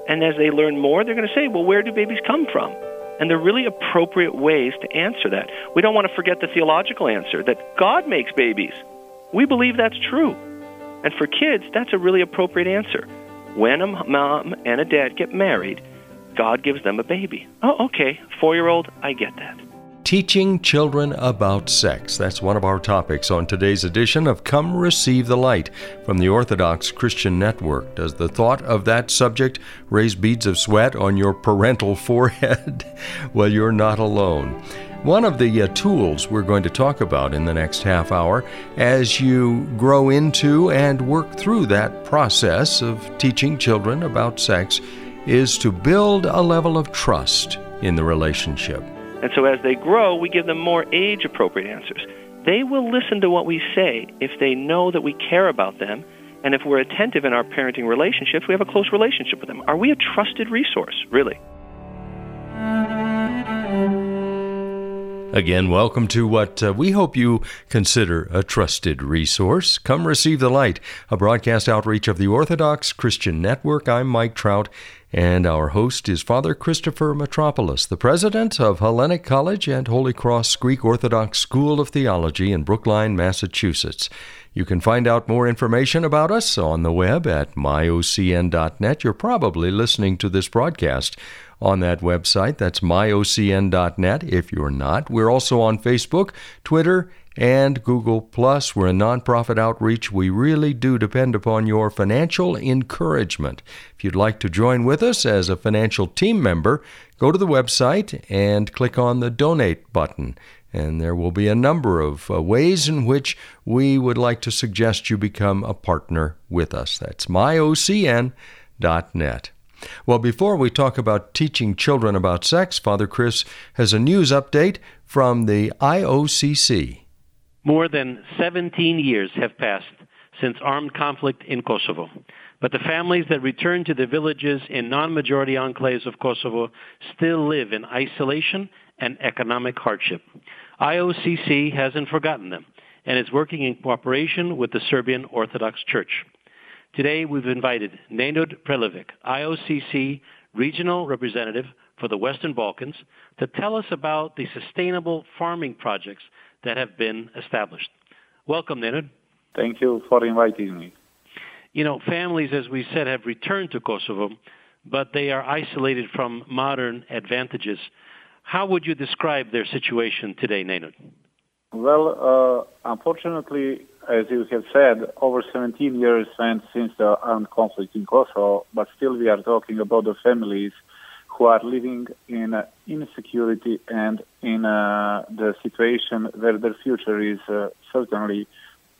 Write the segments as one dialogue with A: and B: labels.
A: And as they learn more, they're going to say, well, where do babies come from? And there are really appropriate ways to answer that. We don't want to forget the theological answer, that God makes babies. We believe that's true. And for kids, that's a really appropriate answer. When a mom and a dad get married, God gives them a baby. Oh, okay, 4-year-old, I get that.
B: Teaching children about sex. That's one of our topics on today's edition of Come Receive the Light from the Orthodox Christian Network. Does the thought of that subject raise beads of sweat on your parental forehead? Well, you're not alone. One of the tools we're going to talk about in the next half hour as you grow into and work through that process of teaching children about sex is to build a level of trust in the relationship.
A: And so as they grow, we give them more age-appropriate answers. They will listen to what we say if they know that we care about them, and if we're attentive in our parenting relationships, we have a close relationship with them. Are we a trusted resource, really?
B: Again, welcome to what we hope you consider a trusted resource. Come Receive the Light, a broadcast outreach of the Orthodox Christian Network. I'm Mike Trout, and our host is Father Christopher Metropolis, the president of Hellenic College and Holy Cross Greek Orthodox School of Theology in Brookline, Massachusetts. You can find out more information about us on the web at myocn.net. You're probably listening to this broadcast on that website. That's myocn.net. If you're not, we're also on Facebook, Twitter, and Google+. We're a nonprofit outreach. We really do depend upon your financial encouragement. If you'd like to join with us as a financial team member, go to the website and click on the Donate button. And there will be a number of ways in which we would like to suggest you become a partner with us. That's myocn.net. Well, before we talk about teaching children about sex, Father Chris has a news update from the IOCC.
C: More than 17 years have passed since armed conflict in Kosovo. But the families that return to the villages in non-majority enclaves of Kosovo still live in isolation and economic hardship. IOCC hasn't forgotten them and is working in cooperation with the Serbian Orthodox Church. Today, we've invited Nenad Prelevic, IOCC Regional Representative for the Western Balkans, to tell us about the sustainable farming projects that have been established. Welcome, Nenad.
D: Thank you for inviting me.
C: You know, families, as we said, have returned to Kosovo, but they are isolated from modern advantages. How would you describe their situation today, Nenad?
D: Well, unfortunately, as you have said, over 17 years went since the armed conflict in Kosovo, but still we are talking about the families who are living in insecurity and in the situation where their future is certainly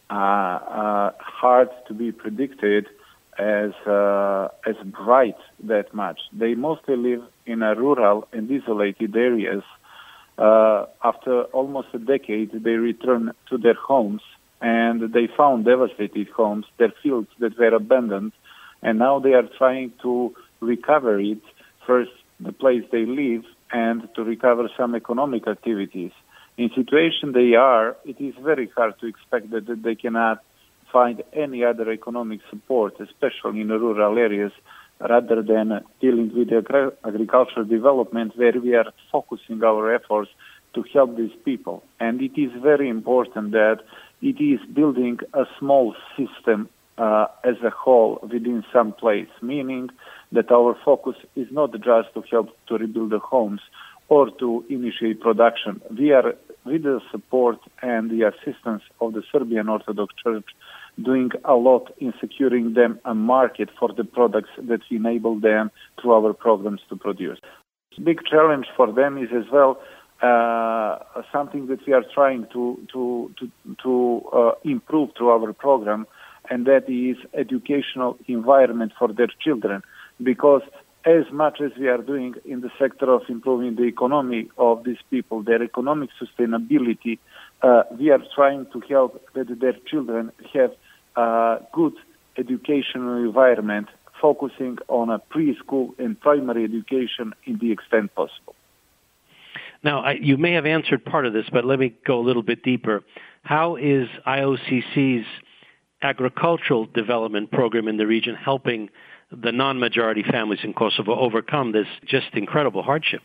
D: hard to be predicted as bright that much. They mostly live in rural and isolated areas. After almost a decade, they returned to their homes, and they found devastated homes, their fields that were abandoned, and now they are trying to recover it, first the place they live, and to recover some economic activities. In the situation they are, it is very hard to expect that they cannot find any other economic support, especially in the rural areas, rather than dealing with agricultural development, where we are focusing our efforts to help these people. And it is very important that it is building a small system as a whole within some place, meaning that our focus is not just to help to rebuild the homes or to initiate production. We are, with the support and the assistance of the Serbian Orthodox Church, doing a lot in securing them a market for the products that enable them through our programs to produce. Big challenge for them is as well something that we are trying to improve through our program, and that is educational environment for their children. Because as much as we are doing in the sector of improving the economy of these people, their economic sustainability, we are trying to help that their children have a good educational environment, focusing on a preschool and primary education in the extent possible.
C: Now, you may have answered part of this, but let me go a little bit deeper. How is IOCC's agricultural development program in the region, helping the non-majority families in Kosovo overcome this just incredible hardship.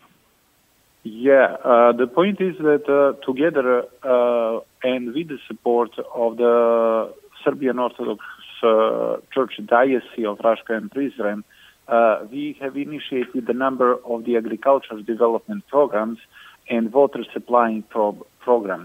D: Yeah, the point is that together and with the support of the Serbian Orthodox Church Diocese of Raška and Prizren, we have initiated a number of the agricultural development programs and water supplying programs.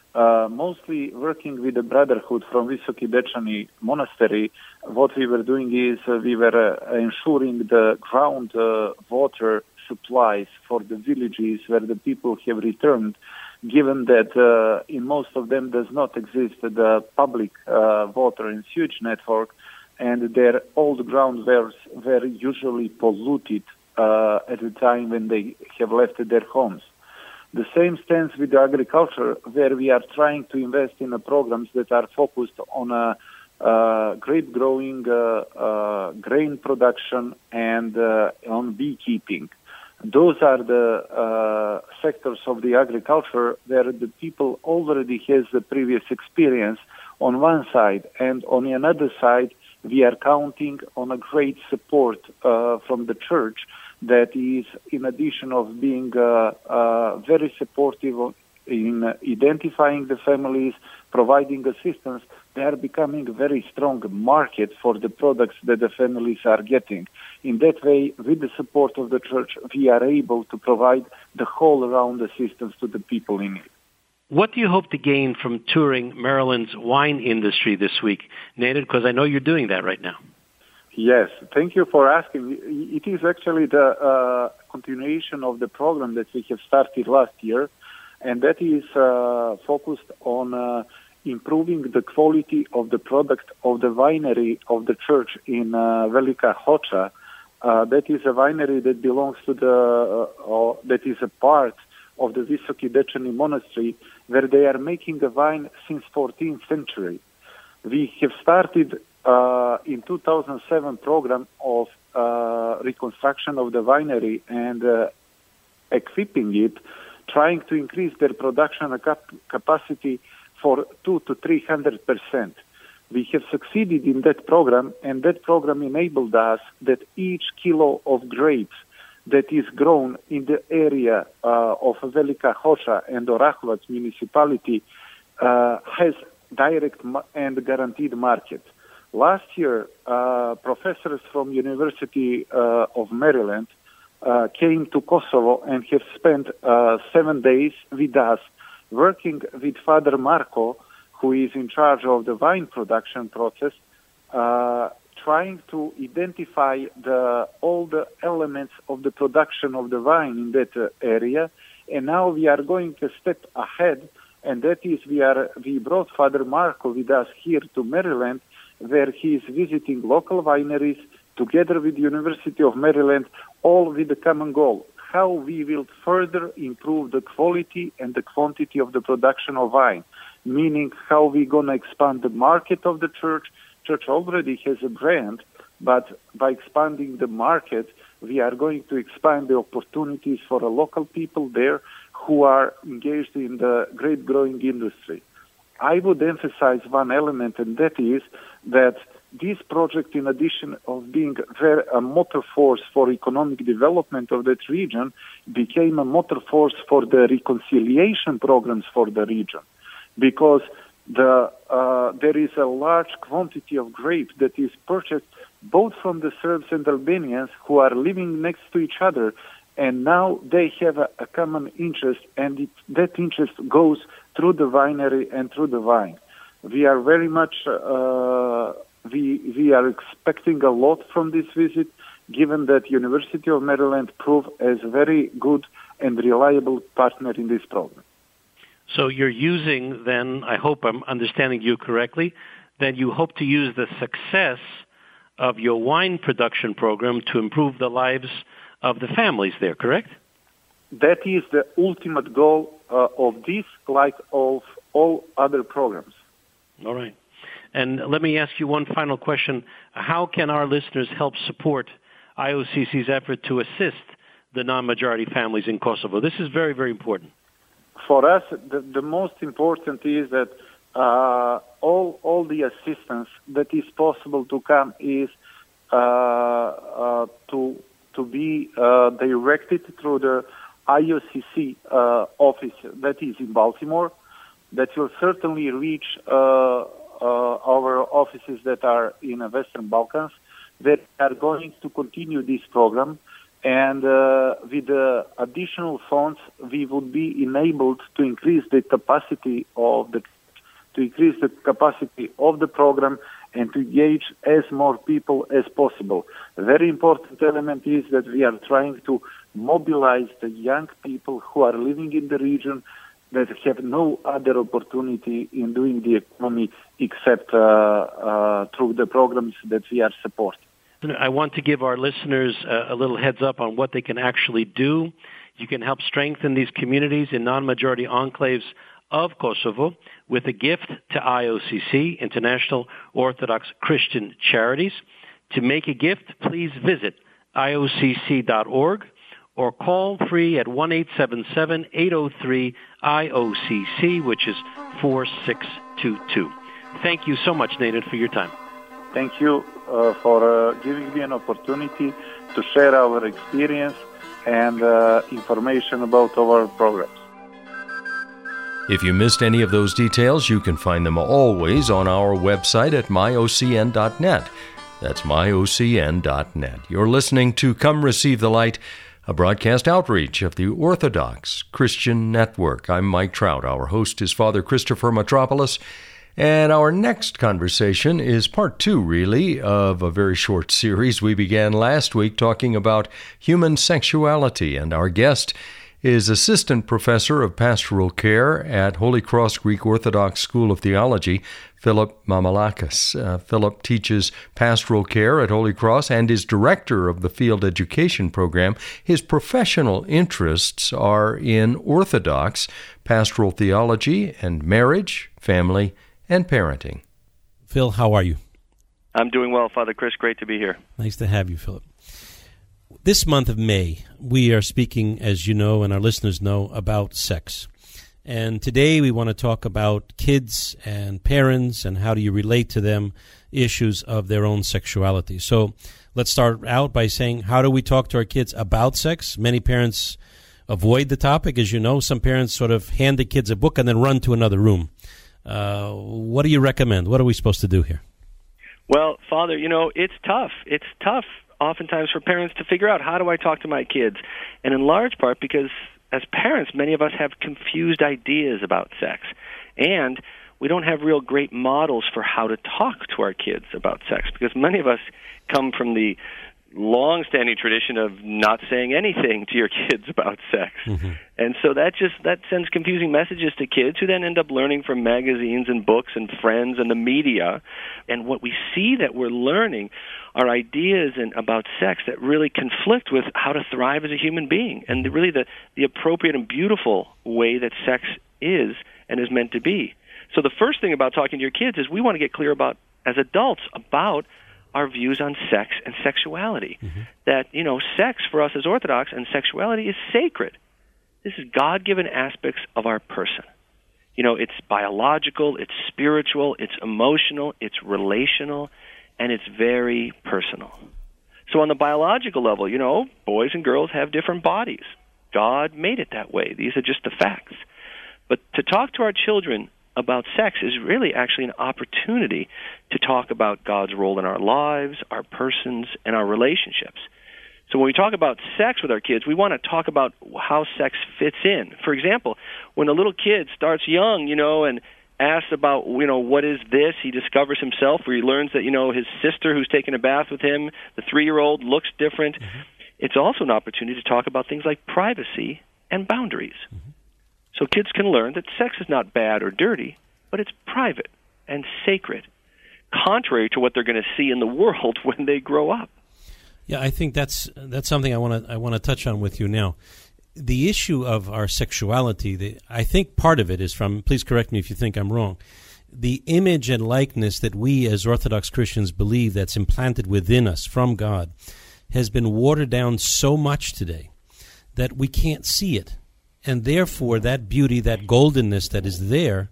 D: Mostly working with the Brotherhood from Visoki Dečani Monastery, what we were doing is we were ensuring the ground water supplies for the villages where the people have returned, given that in most of them does not exist the public water and sewage network, and their old ground were usually polluted at the time when they have left their homes. The same stands with the agriculture, where we are trying to invest in programs that are focused on grape growing, grain production, and on beekeeping. Those are the sectors of the agriculture where the people already has the previous experience on one side, and on the other side, we are counting on a great support from the church that is, in addition of being very supportive in identifying the families, providing assistance, they are becoming a very strong market for the products that the families are getting. In that way, with the support of the church, we are able to provide the whole around assistance to the people in need.
C: What do you hope to gain from touring Maryland's wine industry this week, Nenad? Because I know you're doing that right now.
D: Yes, thank you for asking. It is actually the continuation of the program that we have started last year, and that is focused on improving the quality of the product of the winery of the church in Velika Hoća. That is a winery that belongs to that is a part of the Visoki Dečani Monastery, where they are making a wine since 14th century. We have started in 2007 program of reconstruction of the winery and equipping it, trying to increase their production capacity for 200 to 300%. We have succeeded in that program, and that program enabled us that each kilo of grapes that is grown in the area of Velika Hoća and Orahovac municipality has direct and guaranteed market. Last year, professors from University of Maryland came to Kosovo and have spent 7 days with us, working with Father Marko, who is in charge of the wine production process, trying to identify all the elements of the production of the wine in that area. And now we are going a step ahead, and that is we brought Father Marko with us here to Maryland, where he is visiting local wineries together with the University of Maryland, all with the common goal: how we will further improve the quality and the quantity of the production of wine, meaning how we're going to expand the market of the church. Church already has a brand, but by expanding the market, we are going to expand the opportunities for the local people there who are engaged in the grape growing industry. I would emphasize one element, and that is that this project, in addition of being a motor force for economic development of that region, became a motor force for the reconciliation programs for the region, because there is a large quantity of grape that is purchased both from the Serbs and Albanians who are living next to each other, and now they have a common interest, and that interest goes through the winery and through the wine. We are very much, we are expecting a lot from this visit, given that University of Maryland proved as a very good and reliable partner in this program.
C: So you're using then, I hope I'm understanding you correctly, that you hope to use the success of your wine production program to improve the lives of the families there, correct?
D: That is the ultimate goal of this, like of all other programs.
C: All right. And let me ask you one final question. How can our listeners help support IOCC's effort to assist the non-majority families in Kosovo? This is very, very important.
D: For us, the most important is that all the assistance that is possible to come is to be directed through the IOCC office that is in Baltimore. That will certainly reach our offices that are in the Western Balkans, that are going to continue this program. And with the additional funds, we would be enabled to increase the capacity of the program and to engage as more people as possible. A very important element is that we are trying to mobilize the young people who are living in the region that have no other opportunity in doing the economy except through the programs that we are supporting.
C: I want to give our listeners a little heads up on what they can actually do. You can help strengthen these communities in non-majority enclaves of Kosovo with a gift to IOCC, International Orthodox Christian Charities. To make a gift, please visit iocc.org or call free at 1-877-803-IOCC, which is 4622. Thank you so much, Nathan, for your time.
D: Thank you for giving me an opportunity to share our experience and information about our programs.
B: If you missed any of those details, you can find them always on our website at myocn.net. That's myocn.net. You're listening to Come Receive the Light, a broadcast outreach of the Orthodox Christian Network. I'm Mike Trout. Our host is Father Christopher Metropolis. And our next conversation is part 2, really, of a very short series we began last week talking about human sexuality. And our guest is Assistant Professor of Pastoral Care at Holy Cross Greek Orthodox School of Theology, Philip Mamalakis. Philip teaches pastoral care at Holy Cross and is director of the field education program. His professional interests are in Orthodox pastoral theology and marriage, family, and parenting.
E: Phil, how are you?
A: I'm doing well, Father Chris. Great to be here.
E: Nice to have you, Philip. This month of May, we are speaking, as you know and our listeners know, about sex. And today we want to talk about kids and parents and how do you relate to them, issues of their own sexuality. So let's start out by saying, how do we talk to our kids about sex? Many parents avoid the topic. As you know, some parents sort of hand the kids a book and then run to another room. What do you recommend? What are we supposed to do here?
A: Well, Father, it's tough. It's tough oftentimes for parents to figure out, how do I talk to my kids? And in large part because as parents, many of us have confused ideas about sex. And we don't have real great models for how to talk to our kids about sex, because many of us come from the long-standing tradition of not saying anything to your kids about sex. Mm-hmm. And so that sends confusing messages to kids who then end up learning from magazines and books and friends and the media. And what we see that we're learning are ideas about sex that really conflict with how to thrive as a human being, and really the appropriate and beautiful way that sex is and is meant to be. So the first thing about talking to your kids is we want to get clear about, as adults, about our views on sex and sexuality. Mm-hmm. That, sex for us as Orthodox and sexuality is sacred. This is God-given aspects of our person. It's biological, it's spiritual, it's emotional, it's relational, and it's very personal. So on the biological level, boys and girls have different bodies. God made it that way. These are just the facts. But to talk to our children about sex is really actually an opportunity to talk about God's role in our lives, our persons, and our relationships. So when we talk about sex with our kids, we want to talk about how sex fits in. For example, when a little kid starts young, and asks about, what is this? He discovers himself, where he learns that, his sister who's taking a bath with him, the 3-year-old, looks different. Mm-hmm. It's also an opportunity to talk about things like privacy and boundaries. Mm-hmm. So kids can learn that sex is not bad or dirty, but it's private and sacred, contrary to what they're going to see in the world when they grow up.
E: Yeah, I think that's something I want to touch on with you now. The issue of our sexuality, I think part of it is from, please correct me if you think I'm wrong, the image and likeness that we as Orthodox Christians believe that's implanted within us from God has been watered down so much today that we can't see it. And therefore, that beauty, that goldenness that is there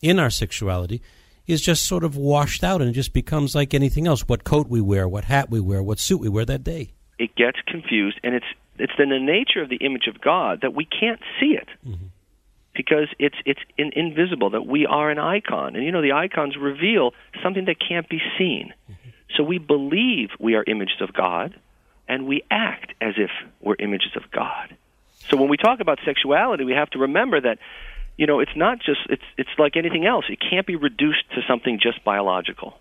E: in our sexuality is just sort of washed out and it just becomes like anything else. What coat we wear, what hat we wear, what suit we wear that day.
A: It gets confused, and it's in the nature of the image of God that we can't see it. Mm-hmm. Because it's invisible, that we are an icon. And, the icons reveal something that can't be seen. Mm-hmm. So we believe we are images of God, and we act as if we're images of God. So when we talk about sexuality, we have to remember that, it's not just, it's like anything else. It can't be reduced to something just biological.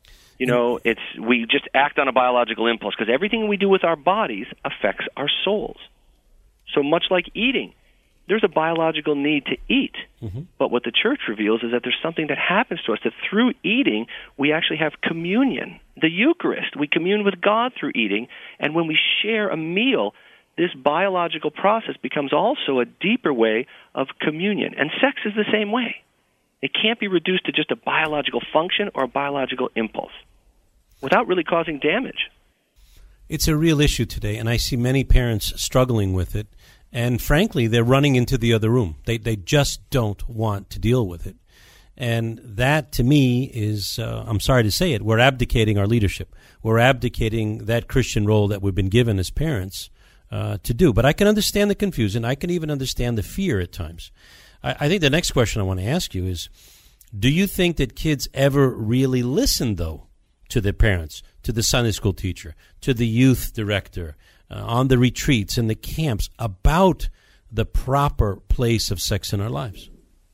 A: We just act on a biological impulse, because everything we do with our bodies affects our souls. So much like eating, there's a biological need to eat. Mm-hmm. But what the church reveals is that there's something that happens to us, that through eating, we actually have communion. The Eucharist, we commune with God through eating, and when we share a meal, this biological process becomes also a deeper way of communion. And sex is the same way. It can't be reduced to just a biological function or a biological impulse without really causing damage.
E: It's a real issue today, and I see many parents struggling with it. And frankly, they're running into the other room. They just don't want to deal with it. And that, to me, is, I'm sorry to say it, we're abdicating our leadership. We're abdicating that Christian role that we've been given as parents to do. But I can understand the confusion. I can even understand the fear at times. I think the next question I want to ask you is, do you think that kids ever really listen, though, to their parents, to the Sunday school teacher, to the youth director, on the retreats and the camps about the proper place of sex in our lives?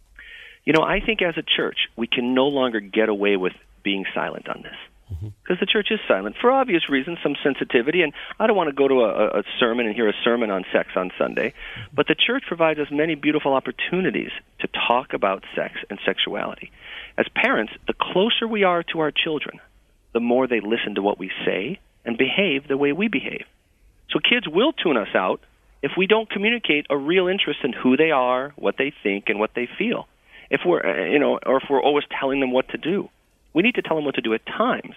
A: I think as a church, we can no longer get away with being silent on this. Because the church is silent for obvious reasons, some sensitivity, and I don't want to go to a sermon and hear a sermon on sex on Sunday, but the church provides us many beautiful opportunities to talk about sex and sexuality. As parents, the closer we are to our children, the more they listen to what we say and behave the way we behave. So kids will tune us out if we don't communicate a real interest in who they are, what they think, and what they feel. If we're, or if we're always telling them what to do. We need to tell them what to do at times,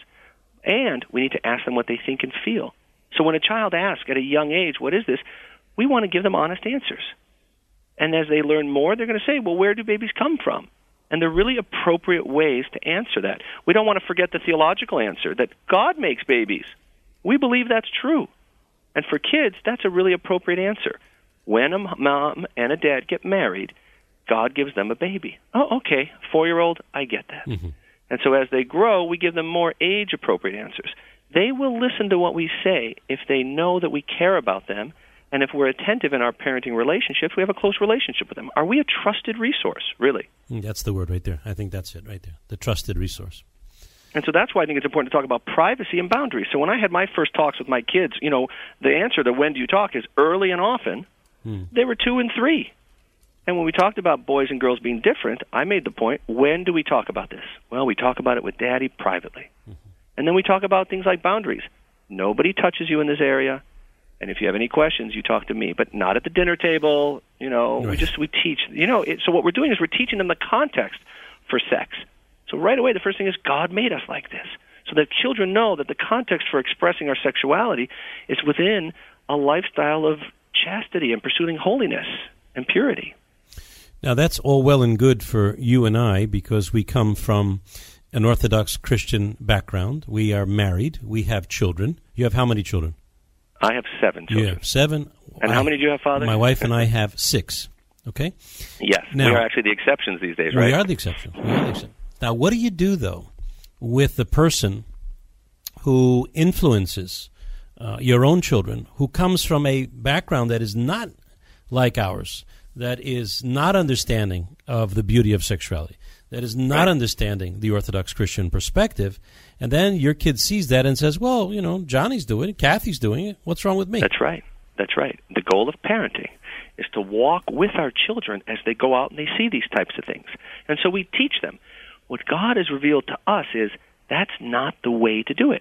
A: and we need to ask them what they think and feel. So when a child asks at a young age, what is this? We want to give them honest answers. And as they learn more, they're going to say, well, where do babies come from? And there are really appropriate ways to answer that. We don't want to forget the theological answer, that God makes babies. We believe that's true. And for kids, that's a really appropriate answer. When a mom and a dad get married, God gives them a baby. Oh, okay, 4-year-old, I get that. Mm-hmm. And so as they grow, we give them more age-appropriate answers. They will listen to what we say if they know that we care about them, and if we're attentive in our parenting relationships, we have a close relationship with them. Are we a trusted resource, really?
E: That's the word right there. I think that's it right there, the trusted resource.
A: And so that's why I think it's important to talk about privacy and boundaries. So when I had my first talks with my kids, the answer to when do you talk is early and often. They were 2 and 3. And when we talked about boys and girls being different, I made the point, when do we talk about this? Well, we talk about it with Daddy privately. Mm-hmm. And then we talk about things like boundaries. Nobody touches you in this area. And if you have any questions, you talk to me, but not at the dinner table. Right. We teach. So what we're doing is we're teaching them the context for sex. So right away, the first thing is God made us like this, so that children know that the context for expressing our sexuality is within a lifestyle of chastity and pursuing holiness and purity.
E: Now, that's all well and good for you and I, because we come from an Orthodox Christian background. We are married. We have children. You have how many children?
A: I have 7 children.
E: You have 7.
A: And how many do you have, Father?
E: My wife and I have 6. Okay?
A: Yes. Now, we are actually the exceptions these days, right?
E: We are the exception. Now, what do you do, though, with the person who influences your own children, who comes from a background that is not like ours, that is not understanding of the beauty of sexuality, that is not understanding the Orthodox Christian perspective, and then your kid sees that and says, well, Johnny's doing it, Kathy's doing it, what's wrong with me?
A: That's right. The goal of parenting is to walk with our children as they go out and they see these types of things. And so we teach them. What God has revealed to us is that's not the way to do it.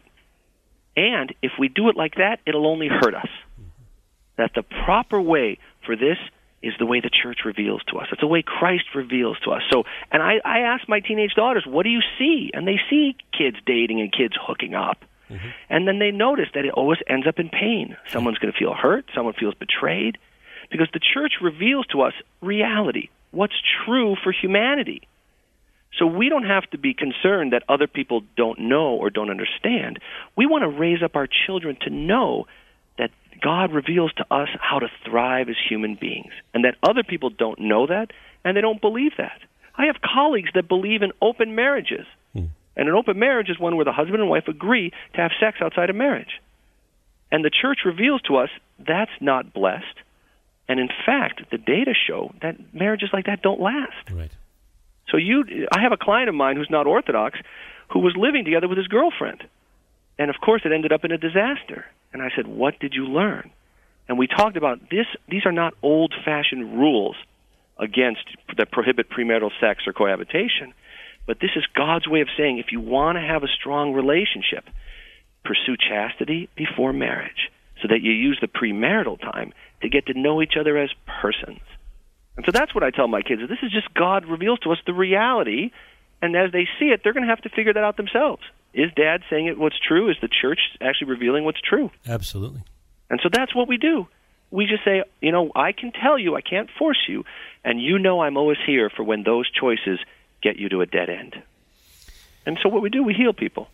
A: And if we do it like that, it'll only hurt us. That the proper way for this is the way the church reveals to us. It's the way Christ reveals to us. So, and I ask my teenage daughters, what do you see? And they see kids dating and kids hooking up. Mm-hmm. And then they notice that it always ends up in pain. Someone's going to feel hurt. Someone feels betrayed. Because the church reveals to us reality, what's true for humanity. So we don't have to be concerned that other people don't know or don't understand. We want to raise up our children to know that God reveals to us how to thrive as human beings, and that other people don't know that, and they don't believe that. I have colleagues that believe in open marriages. And an open marriage is one where the husband and wife agree to have sex outside of marriage. And the church reveals to us that's not blessed. And in fact, the data show that marriages like that don't last.
E: Right.
A: So I have a client of mine who's not Orthodox who was living together with his girlfriend. And of course, it ended up in a disaster. And I said, what did you learn? And we talked about this. These are not old-fashioned rules that prohibit premarital sex or cohabitation. But this is God's way of saying, if you want to have a strong relationship, pursue chastity before marriage so that you use the premarital time to get to know each other as persons. And so that's what I tell my kids. This is just God reveals to us the reality, and as they see it, they're going to have to figure that out themselves. Is Dad saying what's true? Is the church actually revealing what's true?
E: Absolutely.
A: And so that's what we do. We just say, I can tell you, I can't force you, and I'm always here for when those choices get you to a dead end. And so what we do, we heal people.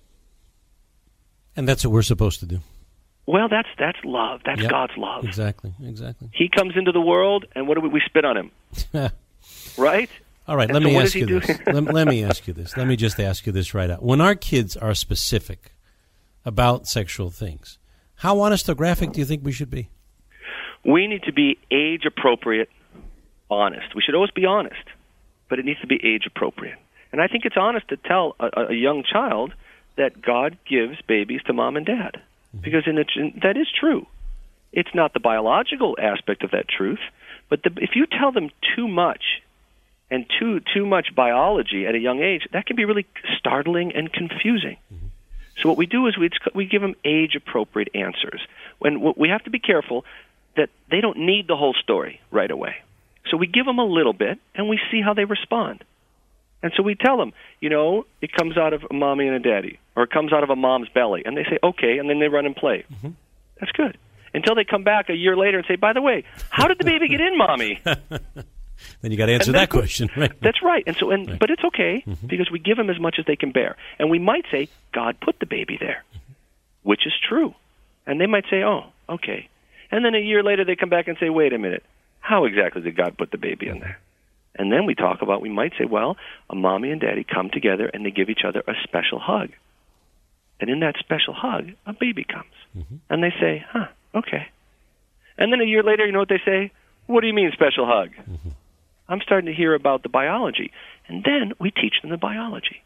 E: And that's what we're supposed to do.
A: Well, that's love. That's God's love.
E: Exactly.
A: He comes into the world, and what do we spit on him? Right?
E: All right, let me ask you this. Let me ask you this. Let me just ask you this right out. When our kids are specific about sexual things, how honest or graphic do you think we should be?
A: We need to be age-appropriate, honest. We should always be honest, but it needs to be age-appropriate. And I think it's honest to tell a young child that God gives babies to mom and dad, because that is true. It's not the biological aspect of that truth, but if you tell them too much and too much biology at a young age, that can be really startling and confusing. Mm-hmm. So what we do is we give them age-appropriate answers. We have to be careful that they don't need the whole story right away. So we give them a little bit, and we see how they respond. And so we tell them, it comes out of a mommy and a daddy, or it comes out of a mom's belly. And they say, okay, and then they run and play. Mm-hmm. That's good. Until they come back a year later and say, by the way, how did the baby get in, Mommy?
E: Then you got to answer that question, right?
A: That's right. And so, but it's okay, because we give them as much as they can bear. And we might say, God put the baby there, which is true. And they might say, oh, okay. And then a year later they come back and say, wait a minute, how exactly did God put the baby in there? And then we might say, well, a mommy and daddy come together and they give each other a special hug. And in that special hug, a baby comes. Mm-hmm. And they say, okay. And then a year later, you know what they say? What do you mean special hug? Mm-hmm. I'm starting to hear about the biology. And then we teach them the biology.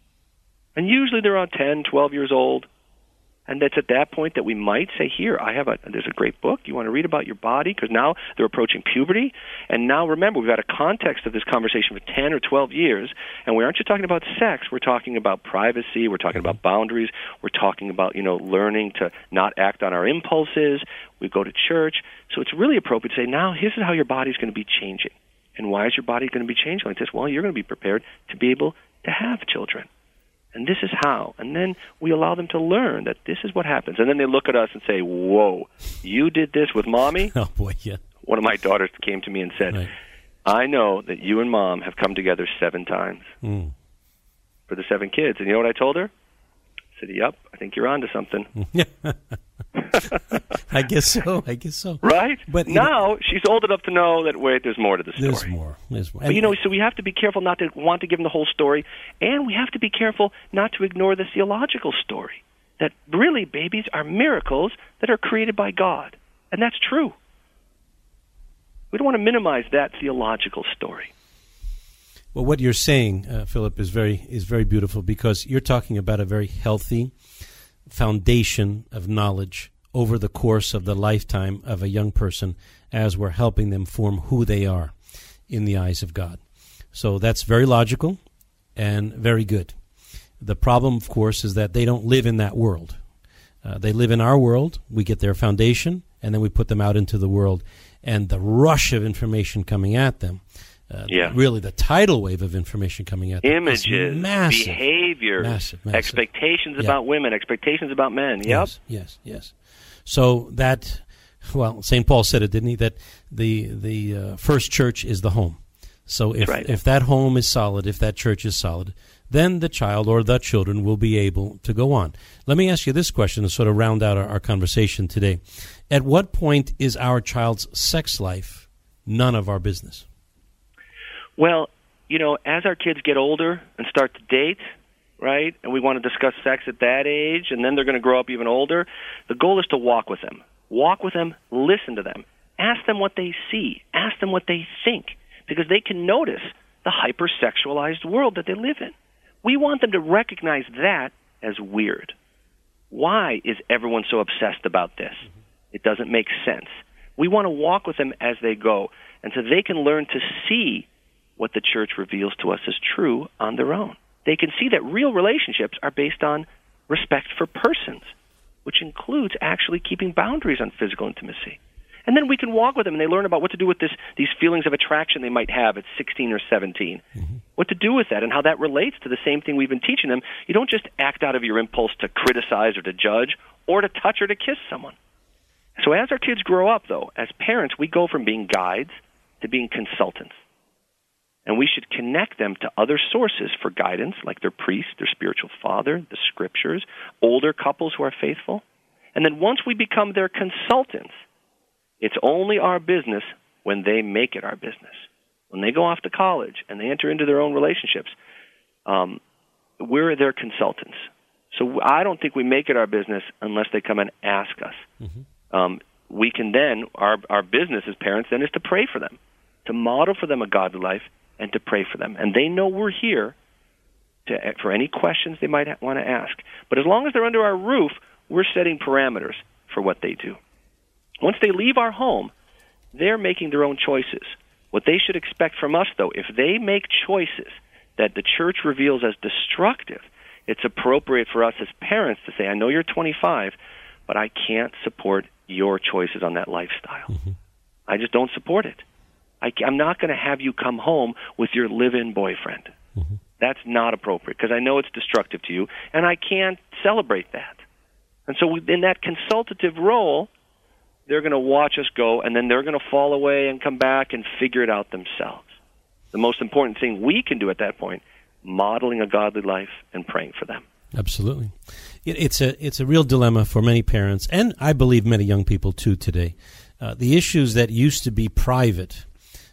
A: And usually they're around 10, 12 years old. And it's at that point that we might say, here, there's a great book. You want to read about your body? Because now they're approaching puberty. And now, remember, we've got a context of this conversation for 10 or 12 years. And we aren't just talking about sex. We're talking about privacy. We're talking about boundaries. We're talking about, learning to not act on our impulses. We go to church. So it's really appropriate to say, now, here's how your body's going to be changing. And why is your body going to be changing like this? Well, you're going to be prepared to be able to have children. And this is how. And then we allow them to learn that this is what happens. And then they look at us and say, whoa, you did this with Mommy?
E: Oh, boy, yeah.
A: One of my daughters came to me and said, right. I know that you and Mom have come together 7 times for the 7 kids. And you know what I told her? I said, yep, I think you're onto something.
E: I guess so.
A: Right? But now she's old enough to know that, wait, there's more to the story.
E: There's more.
A: But, so we have to be careful not to want to give them the whole story, and we have to be careful not to ignore the theological story, that really babies are miracles that are created by God. And that's true. We don't want to minimize that theological story.
E: Well, what you're saying, Philip, is very beautiful, because you're talking about a very healthy foundation of knowledge over the course of the lifetime of a young person as we're helping them form who they are in the eyes of God. So that's very logical and very good. The problem, of course, is that they don't live in that world. They live in our world. We get their foundation, and then we put them out into the world. And the rush of information coming at them, really the tidal wave of information coming at them,
A: images,
E: massive,
A: behavior,
E: massive.
A: Expectations about women, expectations about men. Yep.
E: Yes. So that, St. Paul said it, didn't he? That the first church is the home. So if that home is solid, if that church is solid, then the child or the children will be able to go on. Let me ask you this question to sort of round out our conversation today. At what point is our child's sex life none of our business?
A: Well, as our kids get older and start to date, right, and we want to discuss sex at that age, and then they're going to grow up even older, the goal is to walk with them. Walk with them, listen to them, ask them what they see, ask them what they think, because they can notice the hypersexualized world that they live in. We want them to recognize that as weird. Why is everyone so obsessed about this? It doesn't make sense. We want to walk with them as they go, and so they can learn to see what the church reveals to us as true on their own. They can see that real relationships are based on respect for persons, which includes actually keeping boundaries on physical intimacy. And then we can walk with them, and they learn about what to do with these feelings of attraction they might have at 16 or 17. What to do with that and how that relates to the same thing we've been teaching them. You don't just act out of your impulse to criticize or to judge or to touch or to kiss someone. So as our kids grow up, though, as parents, we go from being guides to being consultants. And we should connect them to other sources for guidance, like their priest, their spiritual father, the scriptures, older couples who are faithful. And then once we become their consultants, it's only our business when they make it our business. When they go off to college and they enter into their own relationships, we're their consultants. So I don't think we make it our business unless they come and ask us. We can then, our business as parents then is to pray for them, to model for them a godly life, and to pray for them. And they know we're here for any questions they might want to ask. But as long as they're under our roof, we're setting parameters for what they do. Once they leave our home, they're making their own choices. What they should expect from us, though, if they make choices that the church reveals as destructive, it's appropriate for us as parents to say, I know you're 25, but I can't support your choices on that lifestyle. I just don't support it. I'm not going to have you come home with your live-in boyfriend. That's not appropriate because I know it's destructive to you, and I can't celebrate that. And so in that consultative role, they're going to watch us go, and then they're going to fall away and come back and figure it out themselves. The most important thing we can do at that point, modeling a godly life and praying for them.
E: Absolutely. It's a real dilemma for many parents, and I believe many young people too today. The issues that used to be private,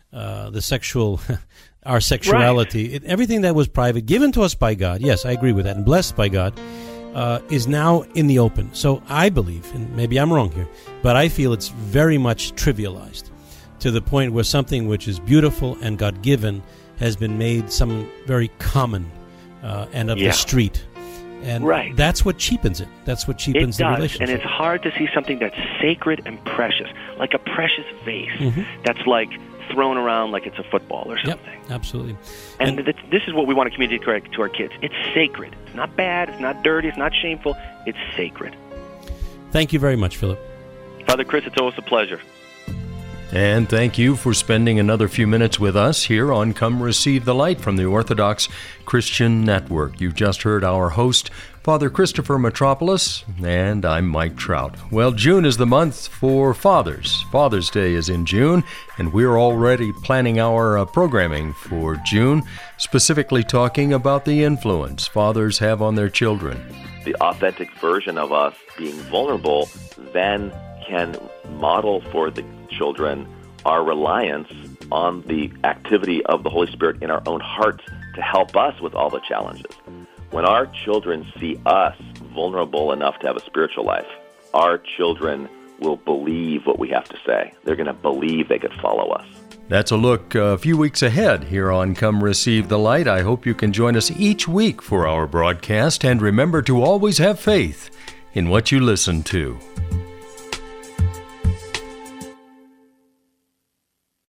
E: our sexuality,
A: right.
E: Everything that was private, given to us by God, yes, I agree with that, and blessed by God, is now in the open. So I believe, and maybe I'm wrong here, but I feel it's very much trivialized to the point where something which is beautiful and God-given has been made something very common and of the street. And that's what cheapens it. That's what cheapens the relationship.
A: And it's hard to see something that's sacred and precious, like a precious vase that's like thrown around like it's a football or something.
E: Yep, absolutely.
A: And this is what we want to communicate to our kids. It's sacred. It's not bad. It's not dirty. It's not shameful. It's sacred.
E: Thank you very much, Philip.
A: Father Chris, it's always a pleasure.
B: And thank you for spending another few minutes with us here on Come Receive the Light from the Orthodox Christian Network. You've just heard our host, Father Christopher Metropolis, and I'm Mike Trout. Well, June is the month for fathers. Father's Day is in June, and we're already planning our programming for June, specifically talking about the influence fathers have on their children.
F: The authentic version of us being vulnerable then can model for the children our reliance on the activity of the Holy Spirit in our own hearts to help us with all the challenges. When our children see us vulnerable enough to have a spiritual life, our children will believe what we have to say. They're going to believe they could follow us.
B: That's a look a few weeks ahead here on Come Receive the Light. I hope you can join us each week for our broadcast, and remember to always have faith in what you listen to.